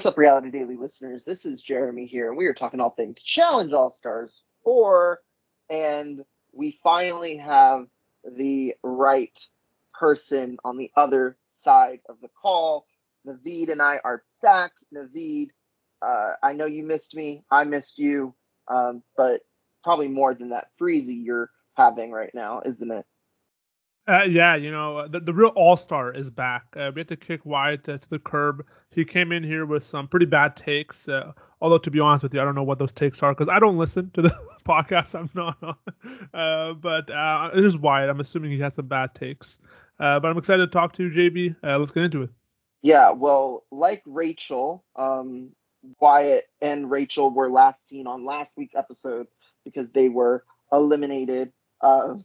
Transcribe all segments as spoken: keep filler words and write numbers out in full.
What's up, Reality Daily listeners? This is Jeremy here, and we are talking all things Challenge All-Stars four, and we finally have the right person on the other side of the call. Naveed and I are back. Naveed, uh, I know you missed me. I missed you, um, but probably more than that freezy you're having right now, isn't it? Uh, yeah, you know, the, the real all-star is back. Uh, we had to kick Wyatt uh, to the curb. He came in here with some pretty bad takes. Uh, although, to be honest with you, I don't know what those takes are because I don't listen to the podcast I'm not on. Uh, but uh, it is Wyatt. I'm assuming he had some bad takes. Uh, but I'm excited to talk to you, J B. Uh, let's get into it. Yeah, well, like Rachel, um, Wyatt and Rachel were last seen on last week's episode because they were eliminated. Uh,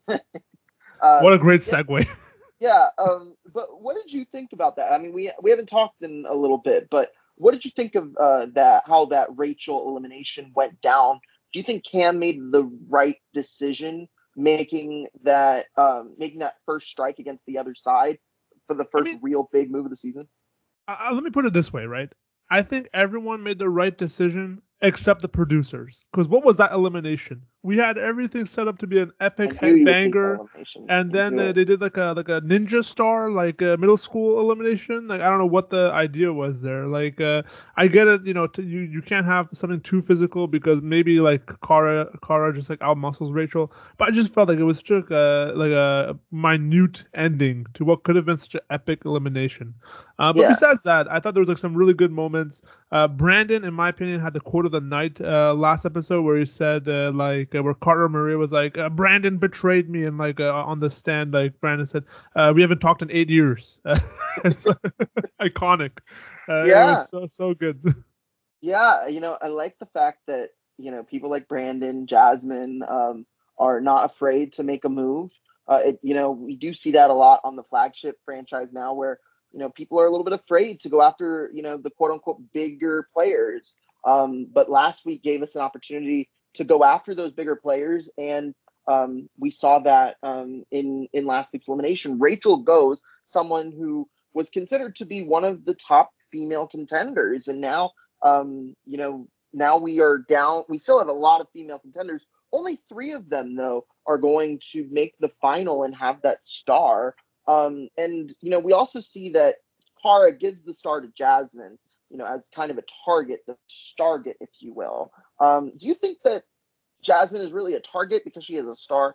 uh, What a so we great get, segue. yeah. Um, but what did you think about that? I mean, we we haven't talked in a little bit, but what did you think of uh, that? How that Rachel elimination went down? Do you think Cam made the right decision making that um, making that first strike against the other side for the I first mean, real big move of the season? uh, let me put it this way, right? I think everyone made the right decision except the producers. Because what was that elimination? We had everything set up to be an I epic knew you would hate that headbanger, elimination. and I then knew uh, it. they did like a like a ninja star, like a middle school elimination. Like I don't know what the idea was there. Like uh, I get it, you know, to, you you can't have something too physical because maybe like Kara Kara just like out muscles Rachel, but I just felt like it was such a uh, like a minute ending to what could have been such an epic elimination. Uh, but Yeah, besides that, I thought there was like some really good moments. Uh, Brandon, in my opinion, had the quote of the night uh, last episode where he said uh, like uh, where Carter Maria was like uh, Brandon betrayed me, and like uh, on the stand, like Brandon said, uh, we haven't talked in eight years. It's iconic. Uh, it was yeah, so so good. yeah. You know, I like the fact that you know people like Brandon, Jasmine, um, are not afraid to make a move. Uh, it, you know, we do see that a lot on the flagship franchise now, where you know people are a little bit afraid to go after you know the quote unquote bigger players. Um, but last week gave us an opportunity to go after those bigger players, and um, we saw that um, in in last week's elimination. Rachel goes, someone who was considered to be one of the top female contenders, and now um, you know, now we are down. We still have a lot of female contenders. Only three of them, though, are going to make the final and have that star. Um, and, you know, we also see that Kara gives the star to Jasmine, you know, as kind of a target, the target, if you will. Um, do you think that Jasmine is really a target because she is a star?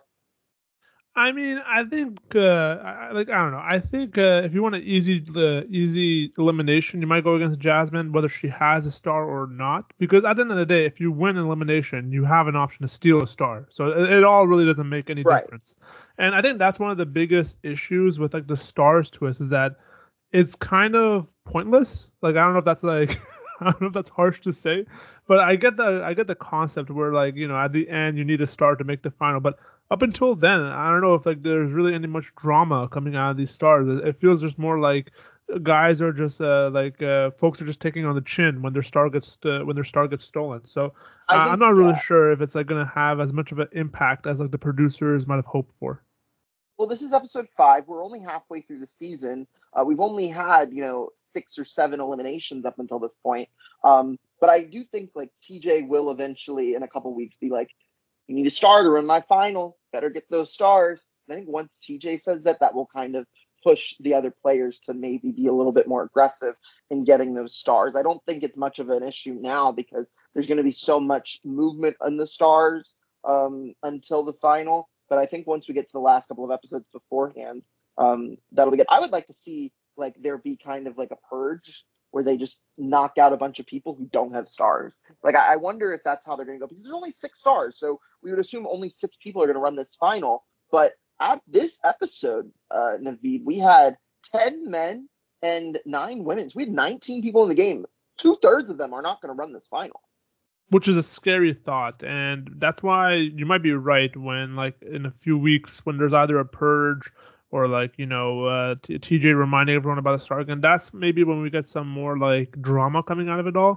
I mean, I think uh, I, like I don't know. I think uh, if you want an easy the easy elimination, you might go against Jasmine, whether she has a star or not. Because at the end of the day, if you win elimination, you have an option to steal a star. So it, it all really doesn't make any Right. difference. And I think that's one of the biggest issues with like the stars twist is that it's kind of pointless. Like I don't know if that's like I don't know if that's harsh to say, but I get the I get the concept where like you know at the end you need a star to make the final, but up until then I don't know if like there's really any much drama coming out of these stars. It it feels just more like guys are just uh, like uh, folks are just taking on the chin when their star gets uh, when their star gets stolen. So I uh, I'm think, not really yeah. sure if it's like gonna have as much of an impact as like the producers might have hoped for. Well, this is episode five. We're only halfway through the season. Uh, we've only had, you know, six or seven eliminations up until this point. Um, but I do think like T J will eventually, in a couple weeks, be like, "You need a starter in my final. Better get those stars." And I think once T J says that, that will kind of push the other players to maybe be a little bit more aggressive in getting those stars. I don't think it's much of an issue now because there's going to be so much movement in the stars um, until the final. But I think once we get to the last couple of episodes beforehand, um, that'll be good. I would like to see like there be kind of like a purge where they just knock out a bunch of people who don't have stars. Like I, I wonder if that's how they're going to go because there's only six stars, so we would assume only six people are going to run this final. But at this episode, uh, Naveed, we had ten men and nine women. So we had nineteen people in the game. Two thirds of them are not going to run this final. Which is a scary thought, and that's why you might be right when like in a few weeks when there's either a purge or like you know uh, T- TJ reminding everyone about the start again. That's maybe when we get some more like drama coming out of it all.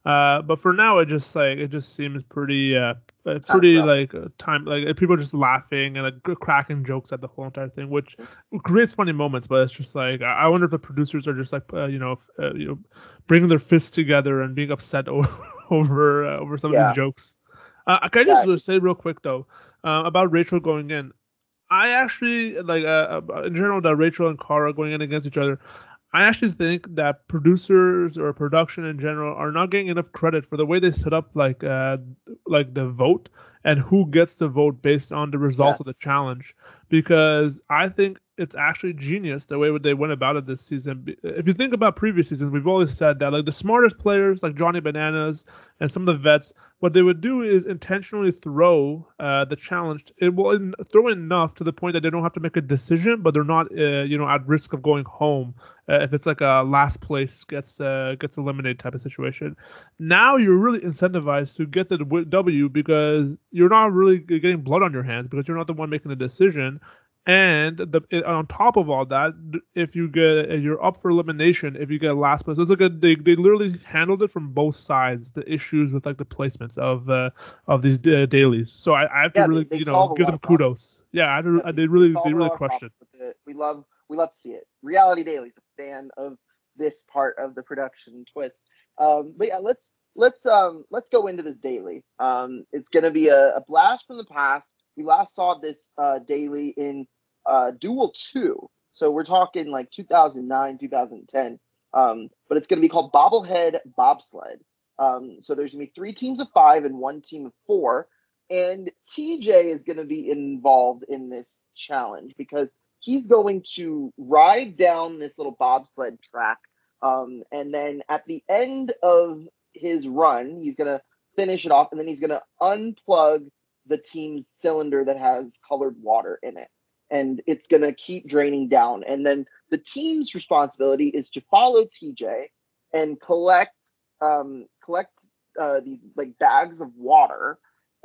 Uh, but for now, it just like it just seems pretty uh, uh, Kind of pretty rough. like uh, time like uh, people are just laughing and like g- cracking jokes at the whole entire thing, which creates funny moments. But it's just like I I wonder if the producers are just like uh, you know if, uh, you know bringing their fists together and being upset over over uh, over some of these Yeah. jokes. Uh, can I Yeah. just say real quick though uh, about Rachel going in? I actually like uh, uh, in general that Rachel and Cara going in against each other. I actually think that producers or production in general are not getting enough credit for the way they set up like uh like the vote and who gets the vote based on the result of the Yes. challenge because I think it's actually genius the way they went about it this season. If you think about previous seasons, we've always said that like the smartest players like Johnny Bananas and some of the vets, what they would do is intentionally throw uh, the challenge. It will in, throw enough to the point that they don't have to make a decision, but they're not uh, you know at risk of going home uh, if it's like a last place gets uh, gets eliminated type of situation. Now you're really incentivized to get the W because you're not really getting blood on your hands because you're not the one making the decision. And the, on top of all that, if you get you're up for elimination, if you get last place, it's like a, they they literally handled it from both sides. The issues with like the placements of uh, of these uh, dailies. So I, I have to Yeah, they, really they you know solve a give lot them of problems. kudos. Yeah, I, had Yeah, to- they, they they really solve they a really lot of crushed problems it. with it. We love we love to see it. Reality Daily's a fan of this part of the production twist. Um, but yeah, let's let's um let's go into this daily. Um, it's gonna be a, a blast from the past. We last saw this uh, daily in uh, Duel Two, so we're talking like two thousand nine, two thousand ten. Um, but it's gonna be called Bobblehead Bobsled. Um, so there's gonna be three teams of five and one team of four. And T J is going to be involved in this challenge because he's going to ride down this little bobsled track. Um, and then at the end of his run, he's going to finish it off and then he's going to unplug the team's cylinder that has colored water in it. And it's going to keep draining down. And then the team's responsibility is to follow T J and collect um, collect uh, these like bags of water,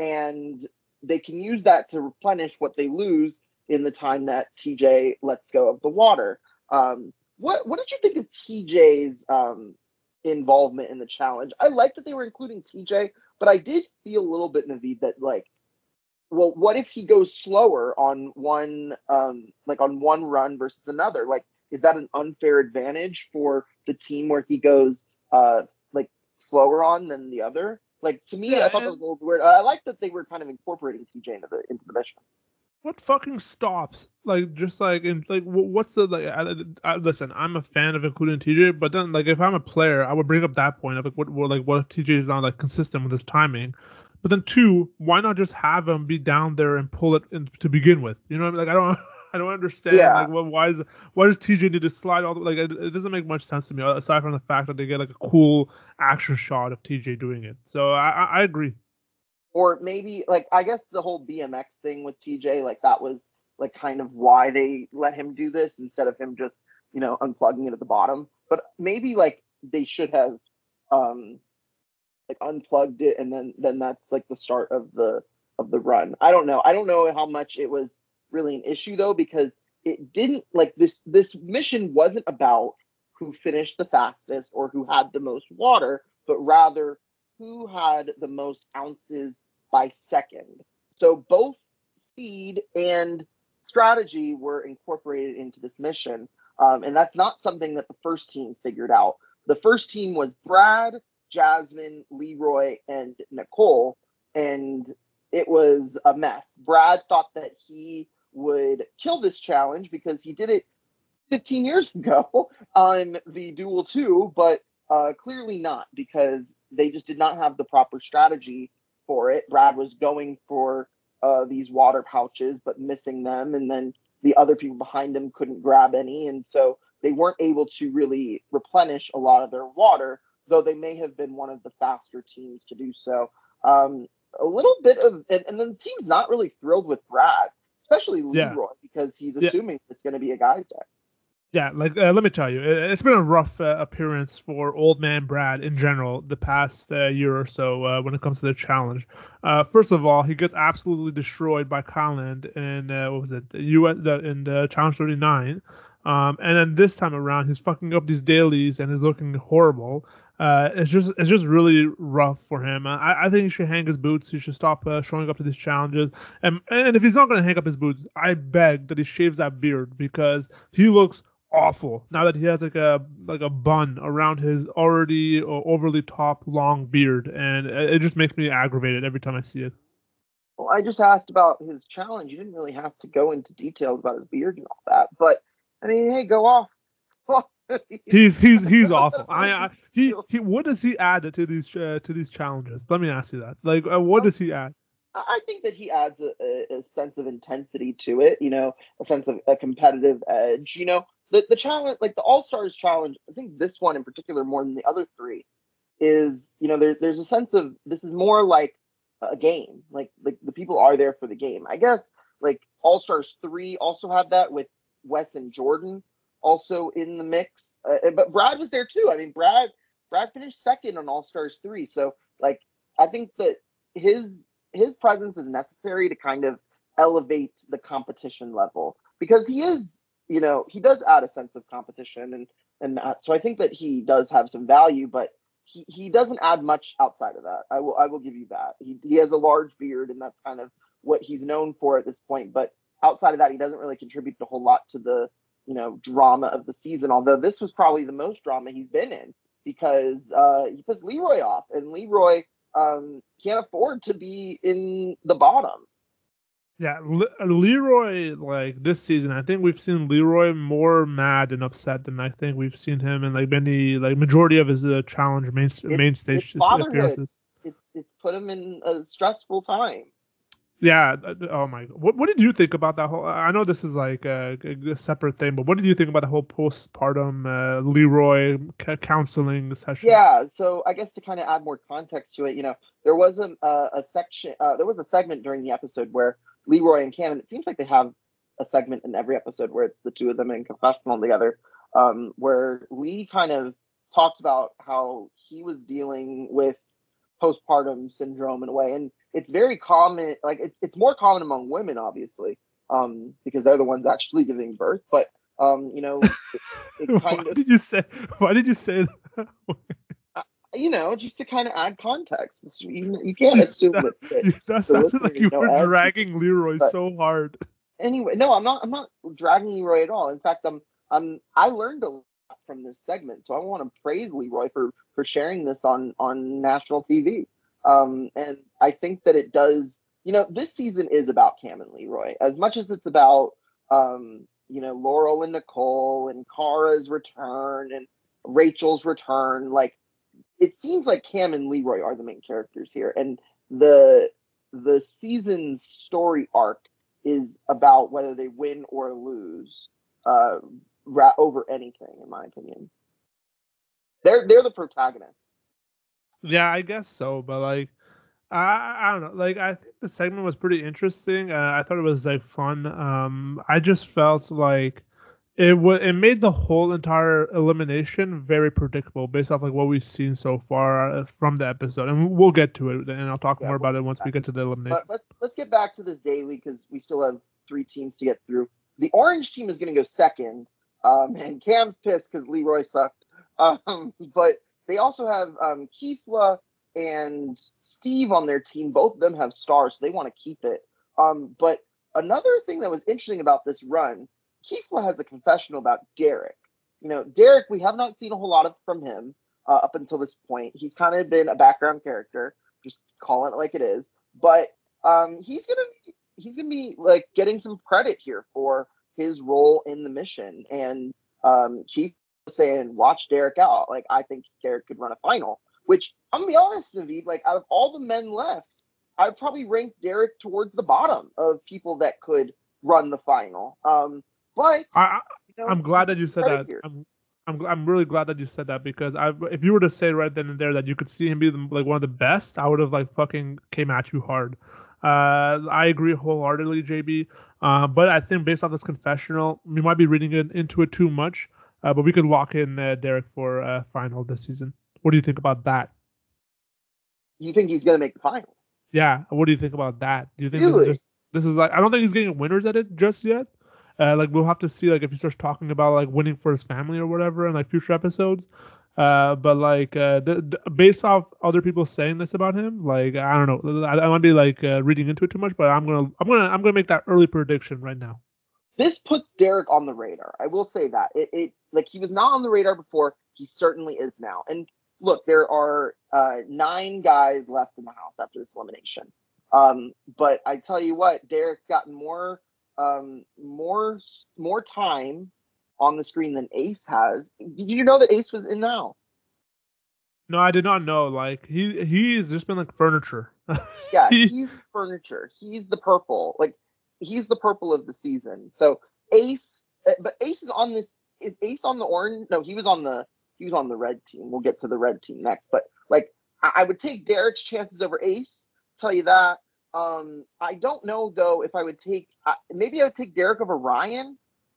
and they can use that to replenish what they lose in the time that T J lets go of the water. Um, what what did you think of T J's um, involvement in the challenge? I like that they were including T J, but I did feel a little bit, Naveed, that like, well, what if he goes slower on one um, like on one run versus another? Like, is that an unfair advantage for the team where he goes uh, like slower on than the other? Like to me, Yeah, I thought that was and a little weird. I like that they were kind of incorporating T J into the into the mission. what fucking stops? Like, just like, in like, wh- what's the like? I, I, listen, I'm a fan of including T J, but then like, if I'm a player, I would bring up that point of like, what, what like, what if T J is not like consistent with his timing? But then two, why not just have him be down there and pull it in, to begin with? You know what I mean? Like, I don't, I don't understand. Yeah, Like, what, why is, why does T J need to slide all the, like? It, it doesn't make much sense to me aside from the fact that they get like a cool action shot of T J doing it. So I, I, I agree. or maybe like I guess the whole B M X thing with T J, like that was like kind of why they let him do this instead of him just you know unplugging it at the bottom. But maybe like they should have um like unplugged it and then then that's like the start of the of the run. I don't know. I don't know how much it was really an issue though because it didn't like this this mission wasn't about who finished the fastest or who had the most water, but rather who had the most ounces by second. So both speed and strategy were incorporated into this mission. Um, and that's not something that the first team figured out. The first team was Brad, Jasmine, Leroy, and Nicole, and it was a mess. Brad thought that he would kill this challenge because he did it fifteen years ago on the Duel two, but uh, clearly not because they just did not have the proper strategy for it. Brad was going for uh, these water pouches, but missing them, and then the other people behind him couldn't grab any, and so they weren't able to really replenish a lot of their water, though they may have been one of the faster teams to do so. Um, a little bit of, and, and then the team's not really thrilled with Brad, especially Yeah. Leroy, because he's Yeah. assuming it's going to be a guy's day. Yeah, like uh, let me tell you, it, it's been a rough uh, appearance for Old Man Brad in general the past uh, year or so uh, when it comes to the challenge. Uh, first of all, he gets absolutely destroyed by Kyland in uh, what was it, the U S the, in the Challenge thirty-nine, um, and then this time around he's fucking up these dailies and is looking horrible. Uh, it's just it's just really rough for him. I, I think he should hang his boots. He should stop uh, showing up to these challenges. And and if he's not going to hang up his boots, I beg that he shaves that beard because he looks awful now that he has like a like a bun around his already overly top long beard, and it just makes me aggravated every time I see it. Well, I just asked about his challenge. You didn't really have to go into details about his beard and all that, but I mean, hey, go off. He's he's he's awful. I, I he he. What does he add to these uh, to these challenges? Let me ask you that. Like, uh, what does he add? I think that he adds a, a, a sense of intensity to it. You know, a sense of a competitive edge. You know, the the challenge, like the All Stars challenge. I think this one in particular, more than the other three, is you know there there's a sense of this is more like a game. Like like the people are there for the game. I guess like All Stars three also had that with Wes and Jordan also in the mix. Uh, but Brad was there too. I mean, Brad Brad finished second on All Stars three. So like I think that his his presence is necessary to kind of elevate the competition level because he is, you know, he does add a sense of competition and and that. So I think that he does have some value, but he, he doesn't add much outside of that. I will I will give you that. He he has a large beard and that's kind of what he's known for at this point. But outside of that, he doesn't really contribute a whole lot to the you know, drama of the season, although this was probably the most drama he's been in because uh, he puts Leroy off, and Leroy um, can't afford to be in the bottom. Yeah, Le- Leroy, like this season, I think we've seen Leroy more mad and upset than I think we've seen him in like many, like majority of his uh, challenge main, It's, main stage it's fatherhood. appearances. It's it's put him in a stressful time. Yeah. Oh my. What What did you think about that whole? I know this is like a, a separate thing, but what did you think about the whole postpartum uh, Leroy c- counseling session? Yeah. So I guess to kind of add more context to it, you know, there was a a, a section, uh, there was a segment during the episode where Leroy and Cam, and it seems like they have a segment in every episode where it's the two of them in confessional together, um, where Lee kind of talks about how he was dealing with postpartum syndrome in a way, and it's very common. Like it's it's more common among women, obviously, um, because they're the ones actually giving birth. But um, you know, it, it kind why of did you say? Why did you say that? you know, just to kind of add context. It's, you, you can't You assume sound, that, that you, that the sounded like listeners you know were everything. dragging Leroy But so hard. anyway, no, I'm not. I'm not dragging Leroy at all. In fact, I'm. I'm. I learned a lot from this segment, so I want to praise Leroy for for sharing this on on national T V. Um, and I think that it does. You know, this season is about Cam and Leroy as much as it's about um, you know, Laurel and Nicole and Kara's return and Rachel's return. Like it seems like Cam and Leroy are the main characters here, and the the season's story arc is about whether they win or lose uh, ra- over anything, in my opinion. They're they're the protagonists. Yeah, I guess so, but like. I, I don't know. Like I think the segment was pretty interesting. Uh, I thought it was like fun. Um, I just felt like it was it made the whole entire elimination very predictable based off like what we've seen so far uh, from the episode, and we'll get to it. And I'll talk Yeah, more we'll about it get once we back. get to the elimination. But let's let's get back to this daily because we still have three teams to get through. The orange team is going to go second, um, and Cam's pissed because Leroy sucked. Um, but they also have um, Keefla and Steve on their team. Both of them have stars, so they want to keep it. Um, but another thing that was interesting about this run, Keefla has a confessional about Derek. You know, Derek, we have not seen a whole lot of from him uh, up until this point. He's kind of been a background character, just calling it like it is. But um, he's gonna be, he's gonna be like getting some credit here for his role in the mission. And um, Keith was saying, "Watch Derek out." Like I think Derek could run a final. Which I'm gonna be honest, Naveed, like out of all the men left, I'd probably rank Derek towards the bottom of people that could run the final. Um, but I, you know, I'm he glad that gets you said credit that. here. I'm I'm I'm really glad that you said that because I if you were to say right then and there that you could see him be the, like one of the best, I would have like fucking came at you hard. Uh, I agree wholeheartedly, J B. Uh, but I think based on this confessional, we might be reading it, into it too much. Uh, but we could lock in uh, Derek for uh, final this season. What do you think about that? You think he's gonna make the final? Yeah, what do you think about that? Do you think this is Really? just this is like I don't think he's getting winners at it just yet. Uh, like we'll have to see like if he starts talking about like winning for his family or whatever in like future episodes. Uh, but like uh, the, the, based off other people saying this about him, like I don't know, I, I might be like uh, reading into it too much, but I'm gonna I'm gonna I'm gonna make that early prediction right now. This puts Derek on the radar. I will say that. It, it like he was not on the radar before. He certainly is now. And look, there are uh, nine guys left in the house after this elimination. Um, but I tell you what, Derek's gotten more um, more more time on the screen than Ace has. Did you know that Ace was in now? No, I did not know. Like he he's just been like furniture. Yeah, he, he's furniture. He's the purple. Like he's the purple of the season. So Ace, uh, but Ace is on this. Is Ace on the orange? No, he was on the he was on the red team. We'll get to the red team next. But like, I, I would take Derek's chances over Ace. Tell you that. Um, I don't know though if I would take. Uh, maybe I would take Derek over Ryan.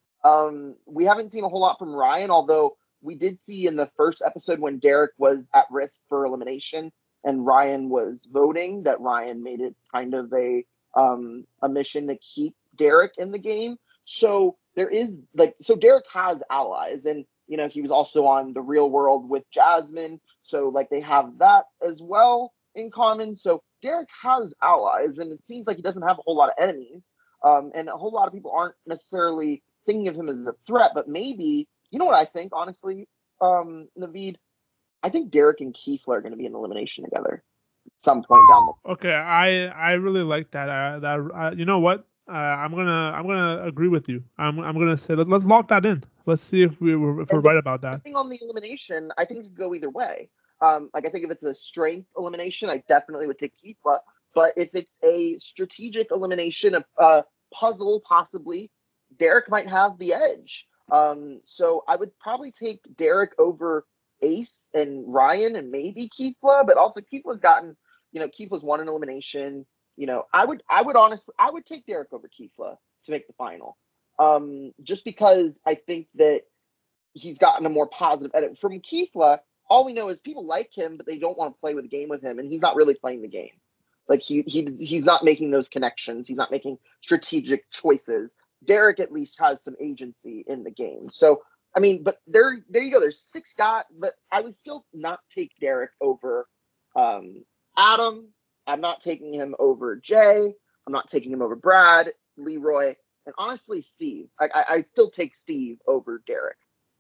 Um, we haven't seen a whole lot from Ryan, although we did see in the first episode when Derek was at risk for elimination and Ryan was voting that Ryan made it kind of a um, a mission to keep Derek in the game. So there is like so Derek has allies, and you know he was also on The Real World with Jasmine, so like they have that as well in common. So Derek has allies, and it seems like he doesn't have a whole lot of enemies, um, and a whole lot of people aren't necessarily thinking of him as a threat. But maybe you know what I think honestly, um, Naveed. I think Derek and Keith are going to be in elimination together at some point down the. okay, I I really like that. Uh, that uh, you know what? Uh, I'm gonna I'm gonna agree with you. I'm I'm gonna say let, let's lock that in. Let's see if we were if we're And right about that. depending on the elimination, I think it could go either way. Um, like I think if it's a strength elimination, I definitely would take Keithla. But if it's a strategic elimination, a, a puzzle possibly, Derek might have the edge. Um, so I would probably take Derek over Ace and Ryan and maybe Keithla, but also Keithla's gotten, you know, Keithla's won an elimination. You know, I would I would honestly I would take Derek over Keithla to make the final. Um, just because I think that he's gotten a more positive edit. From Keithla, all we know is people like him, but they don't want to play with the game with him, and he's not really playing the game. Like he he he's not making those connections. He's not making strategic choices. Derek at least has some agency in the game. So I mean, but there there you go. There's six guys, but I would still not take Derek over um, Adam. I'm not taking him over Jay. I'm not taking him over Brad, Leroy, and honestly Steve. I, I I'd still take Steve over Derek.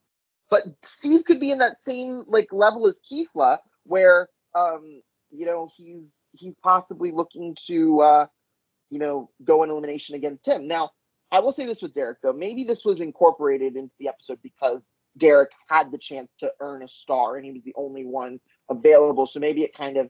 But Steve could be in that same like level as Keithla, where um, you know he's he's possibly looking to uh, you know go in elimination against him. Now, I will say this with Derek though, maybe this was incorporated into the episode because Derek had the chance to earn a star and he was the only one available. So maybe it kind of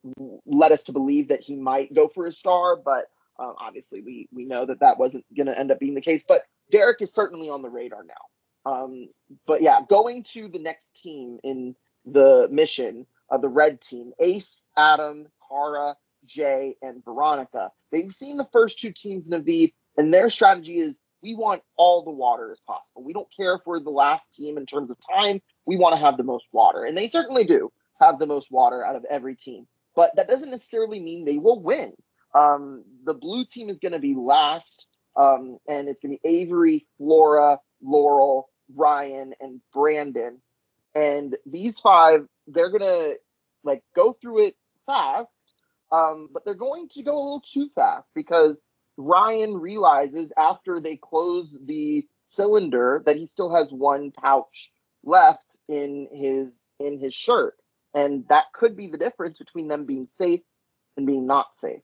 led us to believe that he might go for a star, but uh, obviously we we know that that wasn't going to end up being the case. But Derek is certainly on the radar now. Um, but yeah, going to the next team in the mission of the red team, Ace, Adam, Cara, Jay, and Veronica. They've seen the first two teams in Aviv, and their strategy is we want all the water as possible. We don't care if we're the last team in terms of time. We want to have the most water. And they certainly do have the most water out of every team. But that doesn't necessarily mean they will win. Um, the blue team is going to be last, um, and it's going to be Avery, Flora, Laurel, Ryan, and Brandon. And these five, they're going to like go through it fast, um, but they're going to go a little too fast because Ryan realizes after they close the cylinder that he still has one pouch left in his in his shirt, and that could be the difference between them being safe and being not safe.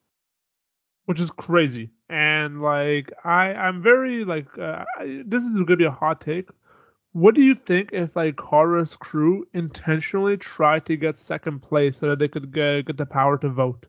Which is crazy. And like I I'm very like uh, I, this is gonna be a hot take. What do you think if like Kara's crew intentionally tried to get second place so that they could get, get the power to vote?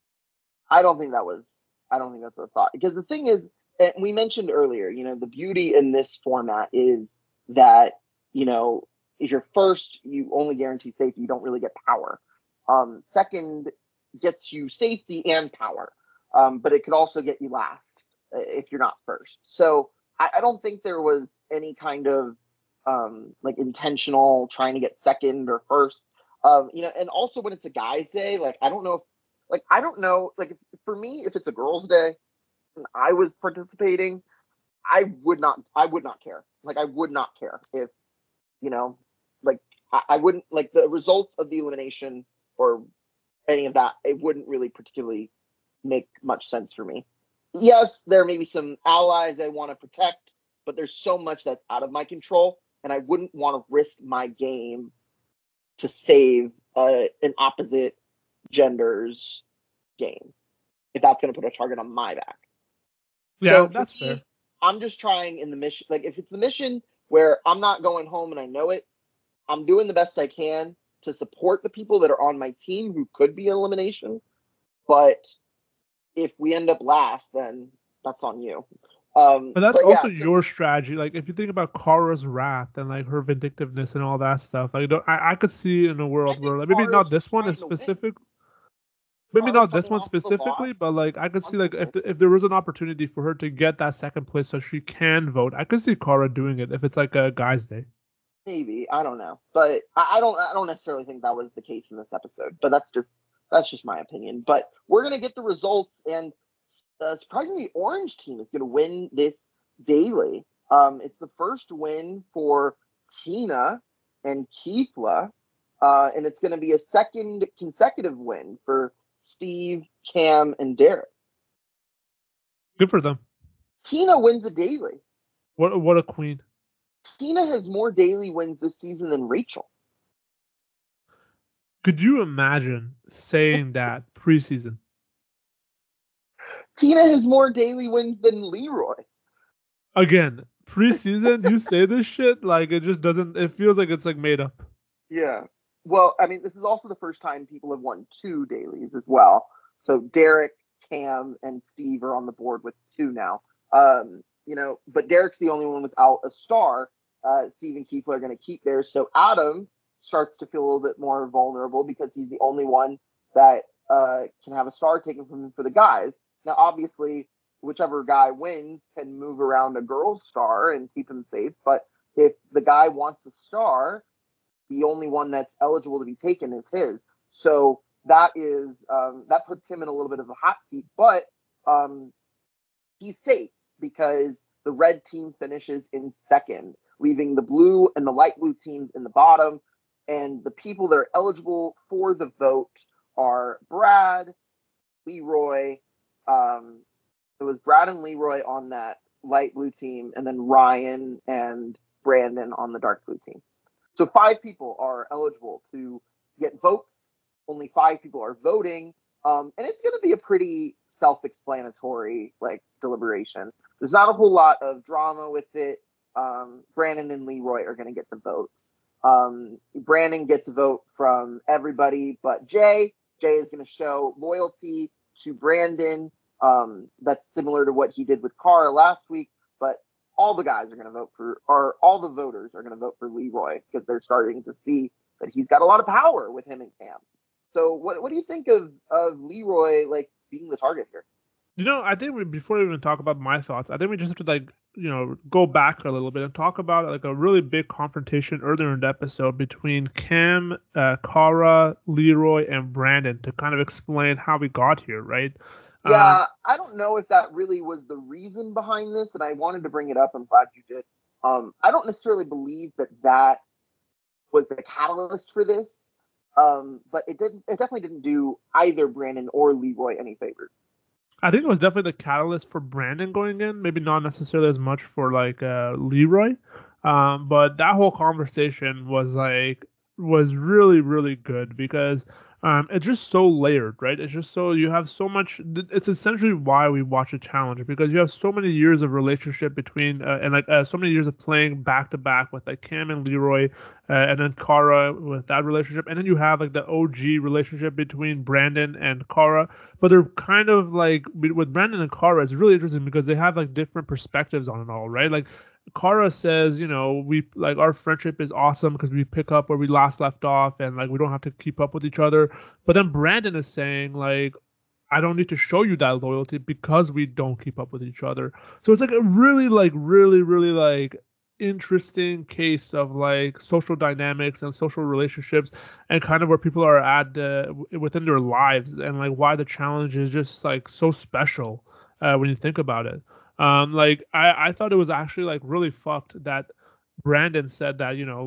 I don't think that was. I don't think that's a thought because the thing is, and we mentioned earlier, you know, the beauty in this format is that you know if you're first, you only guarantee safety. You don't really get power. Um, second gets you safety and power, um, but it could also get you last uh, if you're not first. So I, I don't think there was any kind of um, like intentional trying to get second or first. Um, you know, and also when it's a guy's day, like I don't know if like I don't know, like if, for me, if it's a girls' day and I was participating, I would not, I would not care. Like I would not care if, you know, like I, I wouldn't like the results of the elimination or any of that. It wouldn't really particularly make much sense for me. Yes, there may be some allies I want to protect, but there's so much that's out of my control, and I wouldn't want to risk my game to save uh, an opposite gender's game if that's going to put a target on my back. Yeah, So for that's me, fair. I'm just trying in the mission. Like if it's the mission where I'm not going home and I know it, I'm doing the best I can to support the people that are on my team who could be an elimination. But if we end up last, then that's on you. Um, But that's but yeah, also so your strategy. Like if you think about Kara's wrath and like her vindictiveness and all that stuff, like don't, I I could see in a I world think where like, maybe Kara's not just this one is trying to win. specific, maybe Kara's not this coming one off of a loss specifically, but like I could see like if constantly. the, if there was an opportunity for her to get that second place so she can vote, I could see Kara doing it if it's like a guy's day. Maybe I don't know, but I, I don't. I don't necessarily think that was the case in this episode. But that's just that's just my opinion. But we're gonna get the results, and uh, surprisingly, Orange team is gonna win this daily. Um, it's the first win for Tina and Keefla, uh, and it's gonna be a second consecutive win for Steve, Cam, and Derek. Good for them. Tina wins a daily. What what a queen. Tina has more daily wins this season than Rachel. Could you imagine saying that preseason? Tina has more daily wins than Leroy. Again, preseason, you say this shit like it just doesn't. It feels like it's like made up. Yeah. Well, I mean, this is also the first time people have won two dailies as well. So Derek, Cam, and Steve are on the board with two now. Um, you know, but Derek's the only one without a star. Uh, Steve and Keith are going to keep theirs. So Adam starts to feel a little bit more vulnerable because he's the only one that uh, can have a star taken from him for the guys. Now, obviously, whichever guy wins can move around a girl's star and keep him safe. But if the guy wants a star, the only one that's eligible to be taken is his. So that is um, that puts him in a little bit of a hot seat, but um, he's safe because the red team finishes in second, leaving the blue and the light blue teams in the bottom. And the people that are eligible for the vote are Brad, Leroy. Um, it was Brad and Leroy on that light blue team, and then Ryan and Brandon on the dark blue team. So five people are eligible to get votes. Only five people are voting. Um, and it's going to be a pretty self-explanatory like deliberation. There's not a whole lot of drama with it. Um, Brandon and Leroy are going to get the votes. Um, Brandon gets a vote from everybody but Jay. Jay is going to show loyalty to Brandon. Um, that's similar to what he did with Cara last week. But all the guys are going to vote for, or all the voters are going to vote for Leroy because they're starting to see that he's got a lot of power with him and Cam. So what what do you think of of Leroy like being the target here? You know, I think we, before we even talk about my thoughts, I think we just have to like, you know, go back a little bit and talk about like a really big confrontation earlier in the episode between Cam, uh, Cara, Leroy, and Brandon to kind of explain how we got here, right? Um, Yeah, I don't know if that really was the reason behind this, and I wanted to bring it up. I'm glad you did. Um, I don't necessarily believe that that was the catalyst for this, um, but it didn't. It definitely didn't do either Brandon or Leroy any favors. I think it was definitely the catalyst for Brandon going in. Maybe not necessarily as much for like uh, Leroy, um, but that whole conversation was like was really really good because um, it's just so layered, right? It's just so you have so much. It's essentially why we watch a challenge because you have so many years of relationship between uh, and like uh, so many years of playing back to back with like Cam and Leroy, uh, and then Cara with that relationship, and then you have like the O G relationship between Brandon and Cara, but they're kind of like with Brandon and Cara, it's really interesting because they have like different perspectives on it all, right? Like Cara says, you know, we like our friendship is awesome because we pick up where we last left off and like we don't have to keep up with each other. But then Brandon is saying like I don't need to show you that loyalty because we don't keep up with each other. So it's like a really like really really like interesting case of like social dynamics and social relationships and kind of where people are at uh, within their lives and like why the challenge is just like so special uh, when you think about it. Um, like I, I thought it was actually like really fucked that Brandon said that, you know, like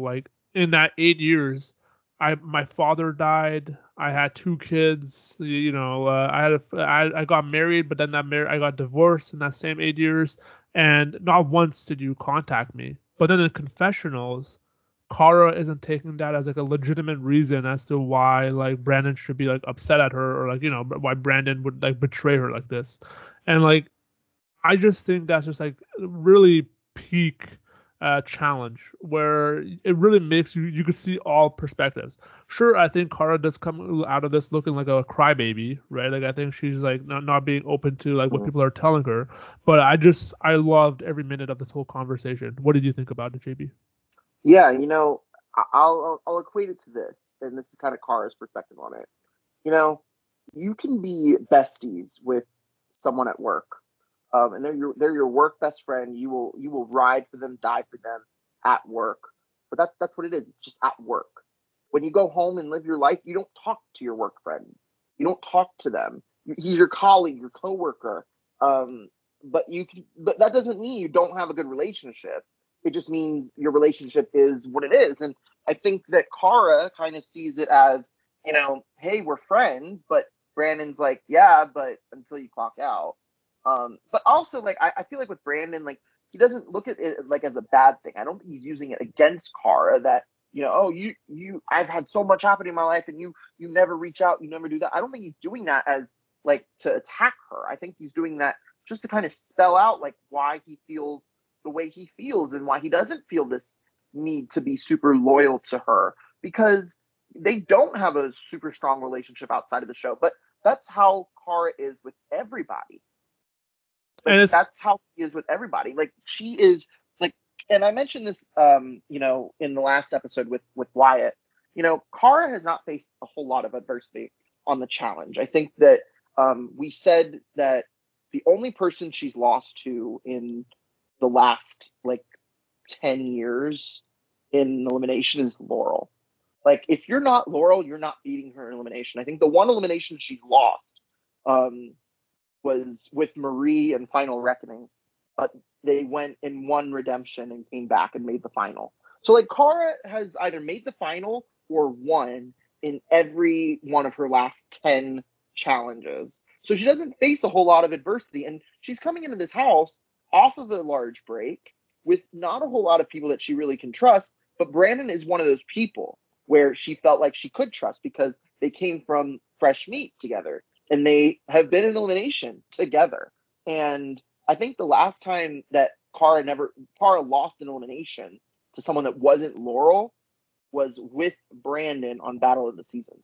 in that eight years, I my father died. I had two kids. You know, uh, I had a, I, I got married, but then that mar- I got divorced in that same eight years, and not once did you contact me. But then in confessionals, Kara isn't taking that as like a legitimate reason as to why like Brandon should be like upset at her, or like, you know, why Brandon would like betray her like this. And like I just think that's just like really peak uh, challenge where it really makes you you can see all perspectives. Sure, I think Kara does come out of this looking like a crybaby, right? Like I think she's like not, not being open to like what Mhm. people are telling her. But I just I loved every minute of this whole conversation. What did you think about it, J B? Yeah, you know, I- I'll, I'll I'll equate it to this, and this is kind of Kara's perspective on it. You know, you can be besties with someone at work, um, and they're your they're your work best friend. You will you will ride for them, die for them at work. But that's that's what it is. It's just at work. When you go home and live your life, you don't talk to your work friend. You don't talk to them. He's your colleague, your coworker. Um, but you can, but that doesn't mean you don't have a good relationship. It just means your relationship is what it is. And I think that Kara kind of sees it as, you know, hey, we're friends, but Brandon's like, yeah, but until you clock out. Um, but also, like, I, I feel like with Brandon, like, he doesn't look at it like as a bad thing. I don't think he's using it against Kara that, you know, oh, you, you, I've had so much happen in my life and you, you never reach out, you never do that. I don't think he's doing that as like to attack her. I think he's doing that just to kind of spell out like why he feels the way he feels and why he doesn't feel this need to be super loyal to her because they don't have a super strong relationship outside of the show. But that's how Kara is with everybody. And Like it's that's how he is with everybody. Like she is like, and I mentioned this, um, you know, in the last episode with with Wyatt. You know, Kara has not faced a whole lot of adversity on the challenge. I think that um, we said that the only person she's lost to in the last like ten years in elimination is Laurel. Like if you're not Laurel, you're not beating her in elimination. I think the one elimination she's lost um, was with Marie and Final Reckoning, but they went in one redemption and came back and made the final. So like Kara has either made the final or won in every one of her last ten challenges. So she doesn't face a whole lot of adversity. And she's coming into this house off of a large break with not a whole lot of people that she really can trust. But Brandon is one of those people where she felt like she could trust because they came from fresh meat together and they have been in elimination together. And I think the last time that Kara never Kara lost an elimination to someone that wasn't Laurel was with Brandon on Battle of the Season.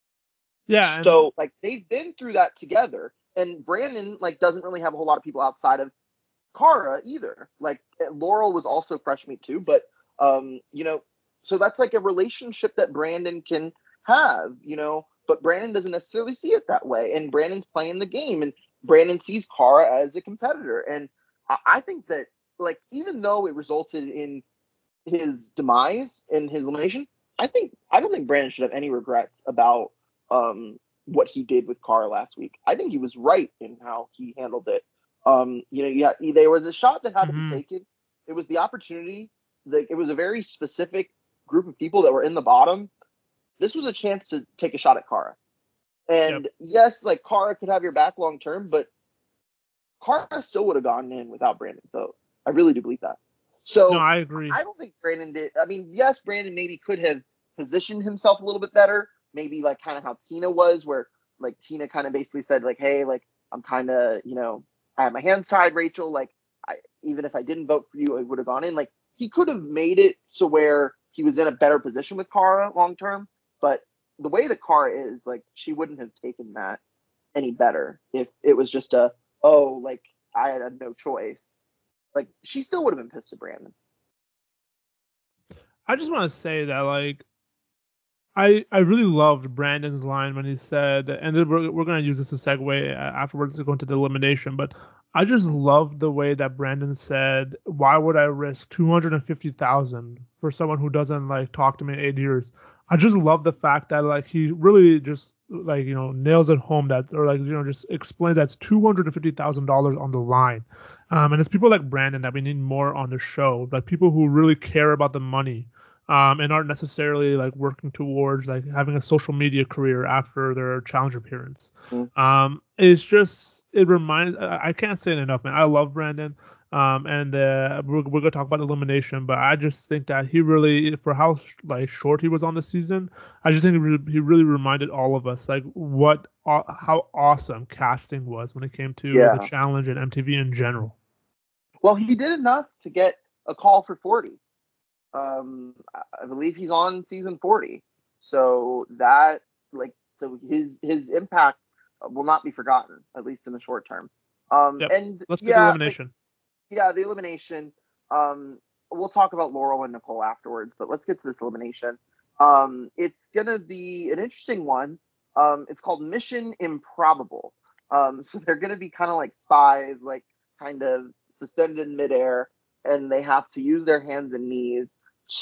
yeah, and So like they've been through that together, and Brandon like doesn't really have a whole lot of people outside of Kara either. Like Laurel was also fresh meat too, but um, you know, so that's like a relationship that Brandon can have, you know, but Brandon doesn't necessarily see it that way. And Brandon's playing the game and Brandon sees Kara as a competitor. And I, I think that like even though it resulted in his demise and his elimination, I think I don't think Brandon should have any regrets about um what he did with Kara last week. I think he was right in how he handled it. Um, you know, yeah, there was a shot that had to be mhm. taken. It was the opportunity. Like it was a very specific group of people that were in the bottom. This was a chance to take a shot at Kara. Yep. And yes, like Kara could have your back long term, but Kara still would have gone in without Brandon. So I really do believe that. No, So I agree. I don't think Brandon did. I mean, yes, Brandon maybe could have positioned himself a little bit better. Maybe like kind of how Tina was, where like Tina kind of basically said like, hey, like I'm kind of, you know, I have my hands tied, Rachel. Like I, even if I didn't vote for you, I would have gone in. Like he could have made it so where he was in a better position with Kara long term. But the way that Kara is, like she wouldn't have taken that any better if it was just a, oh, like I had no choice. Like she still would have been pissed at Brandon. I just want to say that like I I really loved Brandon's line when he said, and then we're we're gonna use this as a segue afterwards to go into the elimination, but I just loved the way that Brandon said, "Why would I risk two hundred and fifty thousand for someone who doesn't like talk to me in eight years?" I just love the fact that like he really just like you know nails it home that or like you know just explains that's two hundred and fifty thousand dollars on the line, um, and it's people like Brandon that we need more on the show, like people who really care about the money. um, and aren't necessarily like working towards like having a social media career after their challenge appearance. Mm. Um, it's just it reminds I, I can't say it enough, man. I love Brandon. Um, and uh, we're, we're gonna talk about elimination, but I just think that he really, for how like short he was on the season, I just think he really, he really reminded all of us like what aw- how awesome casting was when it came to the Yeah. challenge and M T V in general. Well, he did enough to get a call for forty. Um, I believe he's on season forty. So that like so his his impact will not be forgotten, at least in the short term. Um, Yep. and Let's get to yeah, like elimination. yeah, the elimination. Um, we'll talk about Laurel and Nicole afterwards, but let's get to this elimination. Um, it's gonna be an interesting one. Um, it's called Mission Improbable. Um, so they're gonna be kind of like spies, like kind of suspended in midair, and they have to use their hands and knees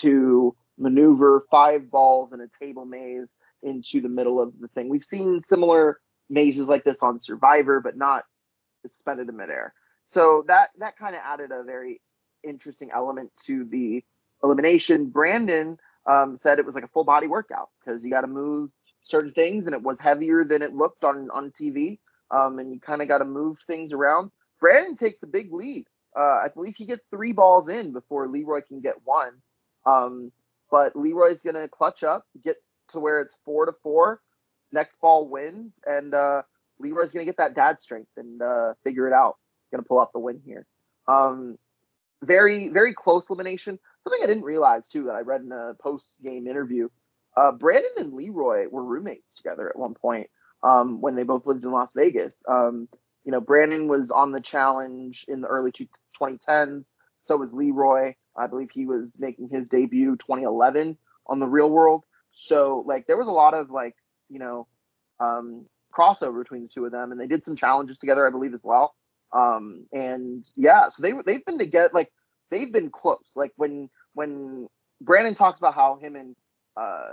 to maneuver five balls in a table maze into the middle of the thing. We've seen similar mazes like this on Survivor, but not suspended in midair. So that that kind of added a very interesting element to the elimination. Brandon um, said it was like a full body workout because you got to move certain things, and it was heavier than it looked on on T V. Um, and you kind of got to move things around. Brandon takes a big lead. Uh, I believe he gets three balls in before Leroy can get one. Um, but Leroy's gonna clutch up, get to where it's four to four. Next ball wins, and uh, Leroy's gonna get that dad strength and uh, figure it out. Gonna pull out the win here. Um, very, very close elimination. Something I didn't realize too that I read in a post-game interview. Uh, Brandon and Leroy were roommates together at one point um, when they both lived in Las Vegas. Um, you know, Brandon was on the challenge in the early twenty tens. So was Leroy. I believe he was making his debut twenty eleven on the Real World. So like there was a lot of like you know um, crossover between the two of them, and they did some challenges together, I believe, as well. Um, and yeah, so they they've been together, like they've been close. Like when when Brandon talks about how him and uh,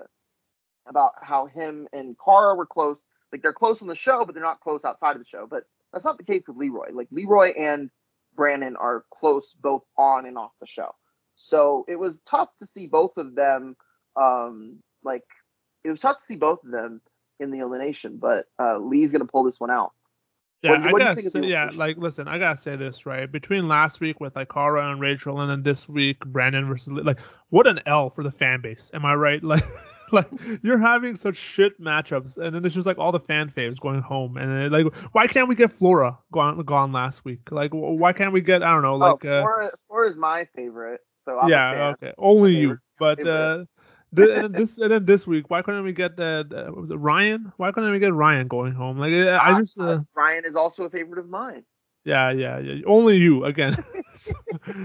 about how him and Cara were close, like they're close on the show, but they're not close outside of the show. But that's not the case with Leroy. Like Leroy and Brandon are close both on and off the show. So it was tough to see both of them. Um, like it was tough to see both of them in the elimination, but uh, Lee's gonna pull this one out. Yeah, What, I what do you gotta think of the say, yeah, elimination? like, listen, I gotta say this, right? Between last week with like Cara and Rachel, and then this week Brandon versus like, what an L for the fan base. Am I right? Like, like you're having such shit matchups, and then it's just like all the fan faves going home, and then, like, why can't we get Flora gone gone last week? Like, why can't we get I don't know, Oh, like, uh, Flora, Flora is my favorite, so I'm a yeah, fan. okay, My only favorite, you, but favorite. uh. The, and then this and then this week, why couldn't we get the, the what was it Ryan? Why couldn't we get Ryan going home? Like I Uh, just uh, uh, Ryan is also a favorite of mine. Yeah, yeah, yeah. Only you again. so,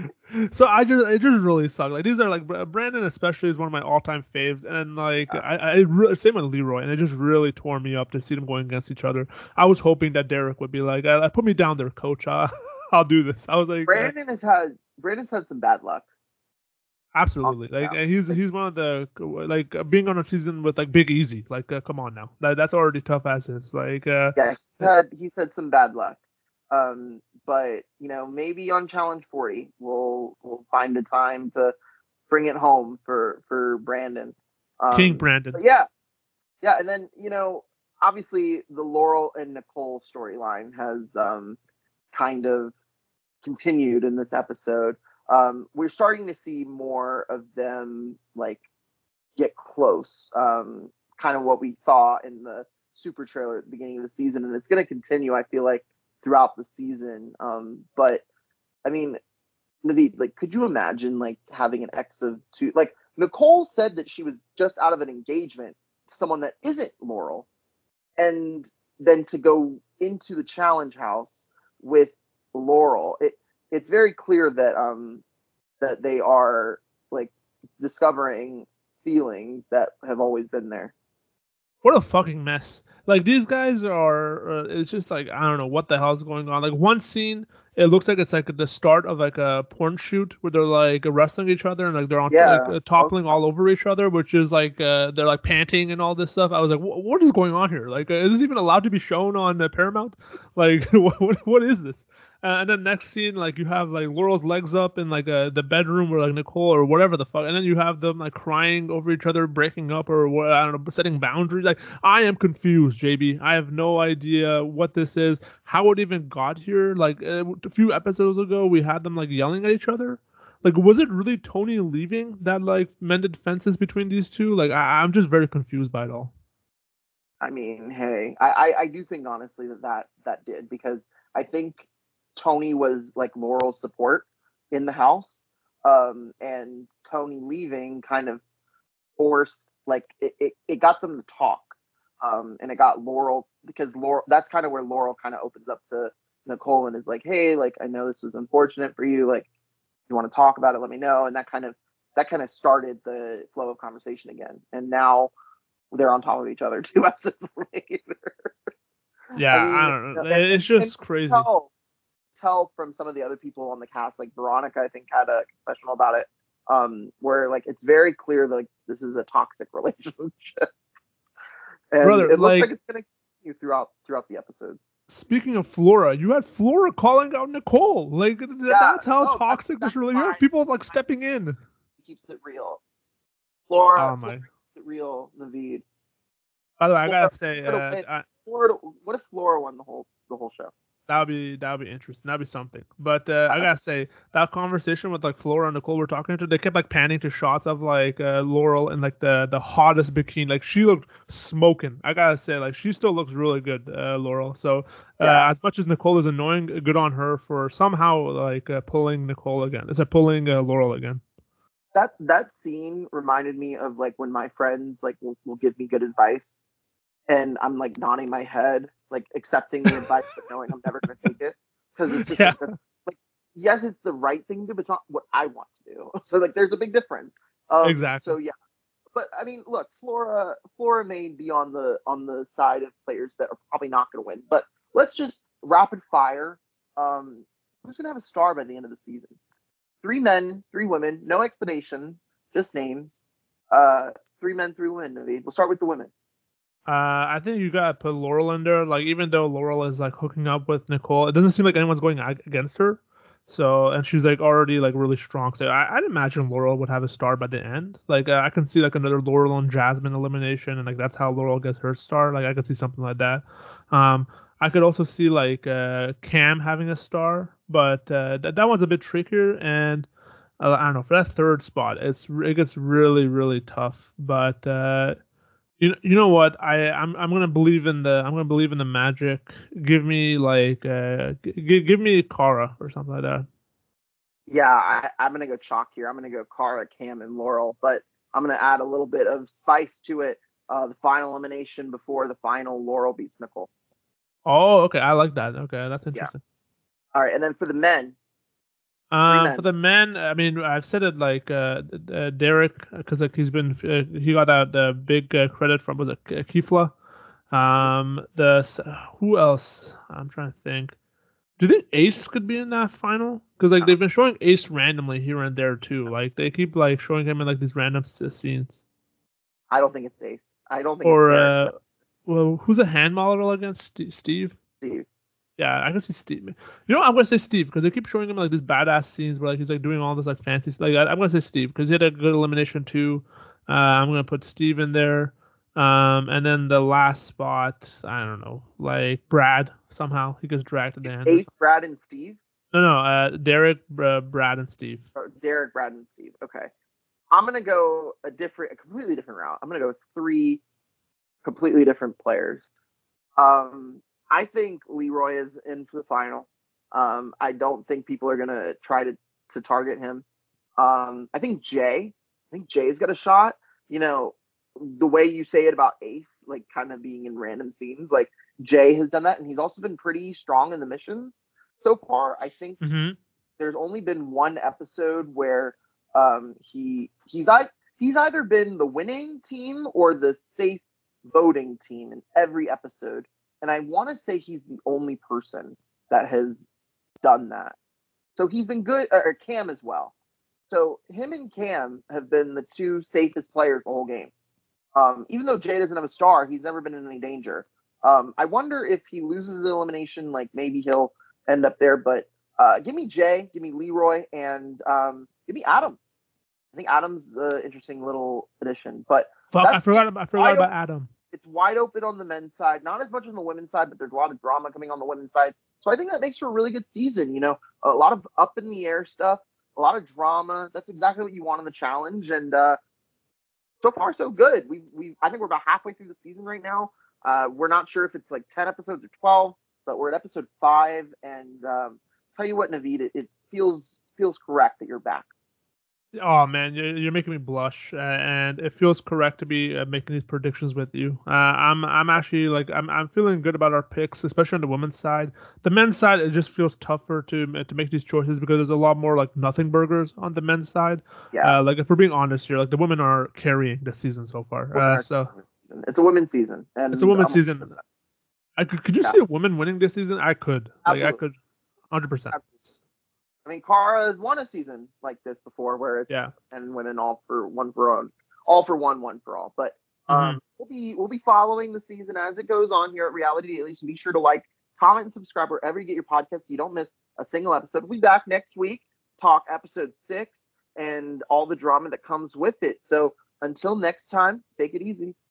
so I just it just really sucked. Like these are like Brandon especially is one of my all-time faves, and like Uh, I, I re- same with Leroy, and it just really tore me up to see them going against each other. I was hoping that Derek would be like, I, I put me down there, coach. I, I'll do this. I was like, uh, Brandon has had Brandon's had some bad luck on absolutely. this Like challenge. uh, he's Like, he's one of the like uh, being on a season with like Big Easy. Like uh, come on now, that, that's already tough as is. Like uh, yeah, he's had he's had some bad luck. Um, but you know, maybe on challenge forty, we'll we'll find a time to bring it home for for Brandon. King Um, Brandon. but yeah, yeah, and then you know, obviously the Laurel and Nicole storyline has um kind of continued in this episode. Um, we're starting to see more of them like get close. Um, kind of what we saw in the super trailer at the beginning of the season, and it's going to continue. I feel like throughout the season. Um, but I mean, Naveed, like, could you imagine like having an ex of two? Like Nicole said that she was just out of an engagement to someone that isn't Laurel, and then to go into the challenge house with Laurel. It it's very clear that um that they are like discovering feelings that have always been there. What a fucking mess. Like these guys are. Uh, it's just like I don't know what the hell's going on. Like one scene, it looks like it's like the start of like a porn shoot where they're like wrestling each other and like they're on, like Yeah. uh, Oh, toppling all over each other, which is like uh, they're like panting and all this stuff. I was like, what, what is going on here? Like, uh, is this even allowed to be shown on uh, Paramount? Like, what, what what is this? Uh, and then next scene, like you have like Laurel's legs up in like uh, the bedroom or like Nicole or whatever the fuck, and then you have them like crying over each other, breaking up or what I don't know, setting boundaries. Like I am confused, J B. I have no idea what this is, how it even got here. Like uh, a few episodes ago, we had them like yelling at each other. Like was it really Tony leaving that like mended fences between these two? Like I- I'm just very confused by it all. I mean, hey, I, I, I do think honestly that, that that did because I think Tony was like Laurel's support in the house, um, and Tony leaving kind of forced like it, it, it got them to talk, um, and it got Laurel because Laurel that's kind of where Laurel kind of opens up to Nicole and is like, hey, like I know this was unfortunate for you, like you want to talk about it, let me know, and that kind of that kind of started the flow of conversation again, and now they're on top of each other two episodes later. Yeah, I I mean, don't you know, know. and, It's and, and just crazy. tell tell from some of the other people on the cast, like Veronica, I think had a confessional about it, um, where like it's very clear that, like this is a toxic relationship, and Brother, it looks like like it's gonna continue throughout throughout the episode. speaking of Flora, you had Flora calling out Nicole. Like th- Yeah, that's how no, that's toxic this that's really. You have fine. people like stepping in. He keeps it real. Flora, Oh Flora my. keeps it real. Naveed. By the way, I Flora, gotta say, Florida uh, win. I, Florida, what if Flora won the whole the whole show? that would be that would be interesting. That'd be something. But uh, I gotta say that conversation with like Flora and Nicole were talking to, they kept like panning to shots of like uh, Laurel in like the the hottest bikini. Like she looked smoking. I gotta say, like she still looks really good, uh, Laurel. So uh, Yeah, as much as Nicole is annoying, good on her for somehow like uh, pulling Nicole again. Is it pulling uh, Laurel again? that that scene reminded me of like when my friends like will, will give me good advice and I'm like nodding my head, like accepting the advice but knowing I'm never going to take it because it's just Yeah, like that's like yes, it's the right thing to do, but it's not what I want to do. So like there's a big difference. Um, exactly. so yeah, but I mean, look, Flora Flora may be on the on the side of players that are probably not going to win, but let's just rapid fire. Um, who's going to have a star by the end of the season? Three men, three women, no explanation, just names. Uh, three men, three women. Naveed. We'll start with the women. Uh, I think you gotta put Laurel in there. Like, even though Laurel is like hooking up with Nicole, it doesn't seem like anyone's going ag- against her. So, and she's like already like really strong. So, I, I'd imagine Laurel would have a star by the end. Like, uh, I can see like another Laurel and Jasmine elimination, and like that's how Laurel gets her star. Like, I could see something like that. Um, I could also see like uh, Cam having a star, but uh, that that one's a bit trickier. And uh, I don't know, for that third spot, it's it gets really really tough. But uh, you you know what? I I'm I'm gonna believe in the I'm gonna believe in the magic. Give me like uh g- give me Kara or something like that. Yeah, I, I'm gonna go chalk here. I'm gonna go Cara, Cam, and Laurel, but I'm gonna add a little bit of spice to it. Uh, the final elimination before the final, Laurel beats Nicole. Oh, okay, I like that. Okay, that's Yeah. interesting. All right, and then for the men, three Um, for men. the men, I mean, I've said it like uh, uh Derek because like he's been uh, he got that uh, big uh, credit from was it K- Kifla. Um, the s- who else? I'm trying to think. Do you think Ace could be in that final? Because like Uh, they've been showing Ace randomly here and there too. Like they keep like showing him in like these random s- scenes. I don't think it's Ace. I don't think it's Or Derek. uh, well, who's a hand model against St- Steve? Steve. Yeah, I can see Steve. You know, what? I'm gonna say Steve because they keep showing him like these badass scenes where like he's like doing all this like fancy stuff. Like I, I'm gonna say Steve because he had a good elimination too. Uh, I'm gonna put Steve in there. Um, and then the last spot, I don't know, like Brad somehow he gets dragged to the end or Ace, something. Brad, and Steve. No, no, uh, Derek, uh, Brad, and Steve. Or Derek, Brad, and Steve. Okay. I'm gonna go a different, a completely different route. I'm gonna go three completely different players. Um, I think Leroy is in for the final. Um, I don't think people are gonna try to to target him. Um, I think Jay. I think Jay's got a shot. You know, the way you say it about Ace, like kind of being in random scenes, like Jay has done that, and he's also been pretty strong in the missions so far. I think Mm-hmm. there's only been one episode where um, he he's I, he's either been the winning team or the safe voting team in every episode, and I want to say he's the only person that has done that. So he's been good, or Cam as well. So him and Cam have been the two safest players the whole game. Um, even though Jay doesn't have a star, he's never been in any danger. Um, I wonder if he loses the elimination, like maybe he'll end up there. But uh, give me Jay, give me Leroy, and um, give me Adam. I think Adam's an interesting little addition. But Fuck, I that's forgot. I forgot wide about open. Adam. It's wide open on the men's side, not as much on the women's side, but there's a lot of drama coming on the women's side. So I think that makes for a really good season. You know, a lot of up in the air stuff, a lot of drama. That's exactly what you want in the challenge. And uh, so far, so good. We we I think we're about halfway through the season right now. Uh, we're not sure if it's like ten episodes or twelve, but we're at episode five. And um, tell you what, Naveed, it, it feels feels correct that you're back. Oh man, you're, you're making me blush, uh, and it feels correct to be uh, making these predictions with you. Uh, I'm I'm actually like I'm I'm feeling good about our picks, especially on the women's side. The men's side, it just feels tougher to to make these choices because there's a lot more like nothing burgers on the men's side. Yeah. Uh, like if we're being honest here, like the women are carrying the season so far. Women Uh, are, so it's a women's season, and it's a women's I'm, season. I could could you yeah, see a woman winning this season? I could. Like I absolutely. could, one hundred percent. I mean, Cara has won a season like this before, where it's Yeah. and winning all for one for all, all for one, one for all. But um, Mm-hmm. we'll be we'll be following the season as it goes on here at Reality Daily. So be sure to like, comment, and subscribe wherever you get your podcast, so you don't miss a single episode. We'll be back next week, talk episode six and all the drama that comes with it. So until next time, take it easy.